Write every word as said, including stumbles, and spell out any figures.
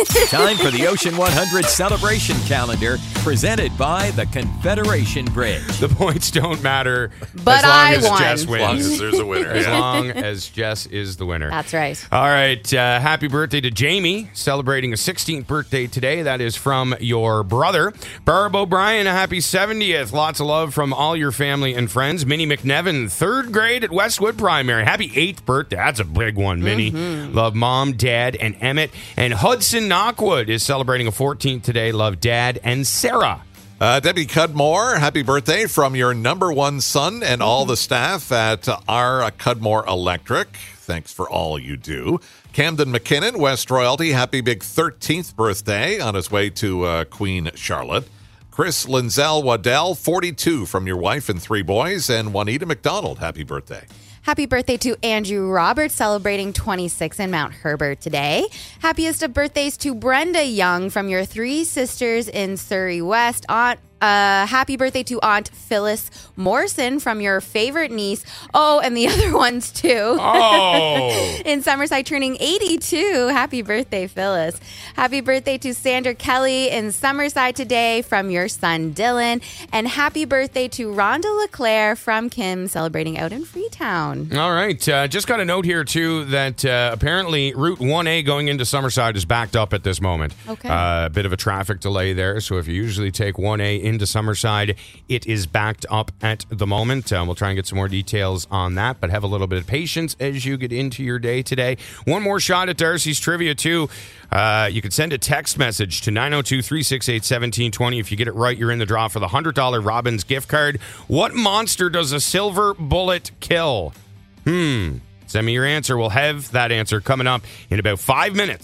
Time for the Ocean one hundred celebration calendar presented by the Confederation Bridge. The points don't matter But as long I as won. Jess wins. As long as there's a winner. As yeah. long as Jess is the winner. That's right. All right. Uh, happy birthday to Jamie, celebrating a sixteenth birthday today. That is from your brother. Barb O'Brien, a happy seventieth. Lots of love from all your family and friends. Minnie McNevin, third grade at Westwood Primary. Happy eighth birthday. That's a big one, Minnie. Mm-hmm. Love Mom, Dad, and Emmett. And Hudson Knockwood is celebrating a fourteenth today. Love Dad and Sarah. Uh, Debbie Cudmore, happy birthday from your number one son and all the staff at our Cudmore Electric. Thanks for all you do. Camden McKinnon, West Royalty, happy big thirteenth birthday on his way to uh, Queen Charlotte. Chris Linzel Waddell, forty-two from your wife and three boys. And Juanita McDonald, happy birthday. Happy birthday to Andrew Roberts, celebrating twenty-six in Mount Herbert today. Happiest of birthdays to Brenda Young from your three sisters in Surrey West. Aunt, uh, happy birthday to Aunt Phyllis Morrison from your favorite niece. Oh, and the other ones too. Oh. In Summerside, turning eighty-two. Happy birthday, Phyllis. Happy birthday to Sandra Kelly in Summerside today from your son, Dylan. And happy birthday to Rhonda LeClaire from Kim, celebrating out in Freetown. All right. Uh, just got a note here, too, that uh, apparently Route one A going into Summerside is backed up at this moment. Okay. Uh, a bit of a traffic delay there. So if you usually take one A into Summerside, it is backed up at the moment. Uh, we'll try and get some more details on that, but have a little bit of patience as you get into your day today. One more shot at Darcy's Trivia, too. Uh, you can send a text message to nine oh two, three six eight, one seven two zero. If you get it right, you're in the draw for the one hundred dollars Robbins gift card. What monster does a silver bullet kill? Hmm. Send me your answer. We'll have that answer coming up in about five minutes.